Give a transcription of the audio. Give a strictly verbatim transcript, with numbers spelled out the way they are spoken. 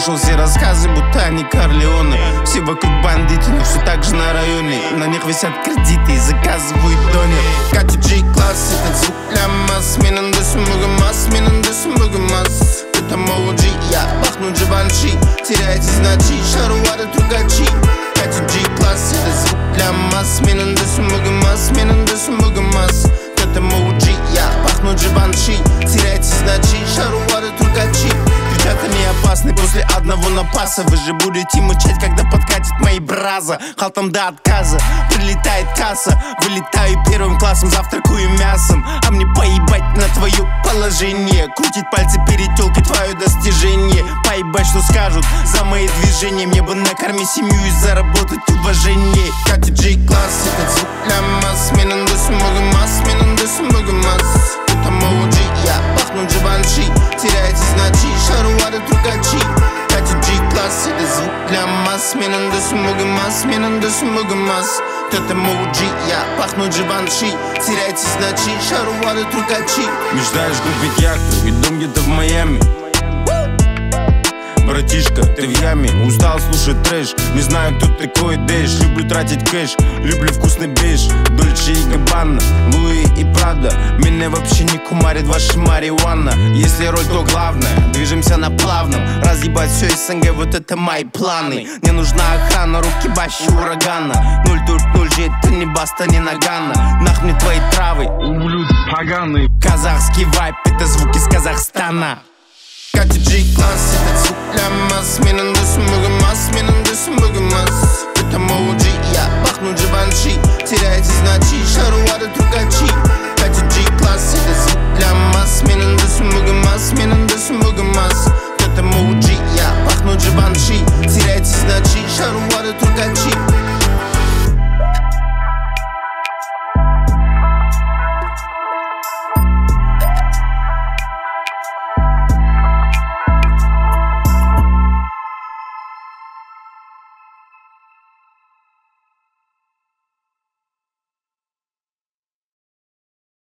Слушал все рассказы, будто они Корлеоне. Все вокруг бандиты, но все так же на районе. На них висят кредиты и заказывают донер. Катя G-класс, этот звук для масс. Менен дөсім бүгін мас, менен дөсім бүгін мас. Это Моуджи, я пахну Дживанши. Теряете значи, шаруары трукачи. Катя G-класс, это звук для масс. Менен дөсім бүгін мас, менен дөсім бүгін мас. Это Моуджи, я пахну Дживанши. Теряете значи, шаруары трукачи. Девчата не опасны после одного напаса. Вы же будете мычать, когда подкатит мои браза. Халтом до отказа, прилетает касса. Вылетаю первым классом, завтракаю мясом. А мне поебать на твое положение. Крутить пальцы перед телкой твое достижение. Поебать, что скажут за мои движения. Мне бы накормить семью и заработать уважение. Катя G-класс, этот звук для масс. Менен дөсім бүгін мас, менен дөсім бүгін мас. Это Моуджи, я пахну Дживанши. Теряете значи, шаруары трукачи. Катя G-класс, это звук для масс. Менен дөсім бүгін мас, менен дөсім бүгін мас. Это Моуджи, я пахну Дживанши. Теряете значи, шаруары трукачи. Мечтаешь купить яхту и дом где-то в Майами. Братишка, ты в яме, устал слушать трэш. Не знаю, кто такой Дэш. Люблю тратить кэш, люблю вкусный беш. Дольче и Габбана, Луи и Прада. Меня вообще не кумарит ваша марихуана. Если роль, то главное, движемся на плавном. Разъебать все СНГ, вот это мои планы. Мне нужна охрана, руки бащи урагана. Ноль тут, ноль же, это не баста, не нагана. Нах мне твои травы, ублюд поганый. Казахский вайп, это звук из Казахстана. Катя G-класс, этот звук для масс. Менен дөсім бүгін мас, менен дөсім